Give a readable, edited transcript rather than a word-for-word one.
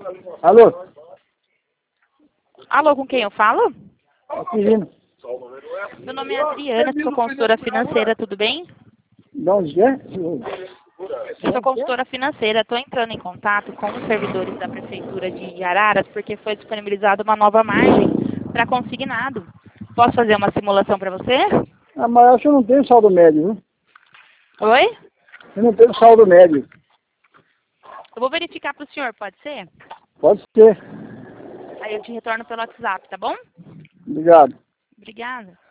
Alô? Alô, com quem eu falo? Quirino. Meu nome é Adriana, sou consultora financeira, tudo bem? De onde é? Eu sou consultora financeira, estou entrando em contato com os servidores da Prefeitura de Araras porque foi disponibilizada uma nova margem para consignado. Posso fazer uma simulação para você? Ah, mas eu acho que eu não tenho saldo médio, viu? Oi? Eu não tenho saldo médio. Eu vou verificar para o senhor, pode ser? Pode ser. Aí eu te retorno pelo WhatsApp, tá bom? Obrigado. Obrigada.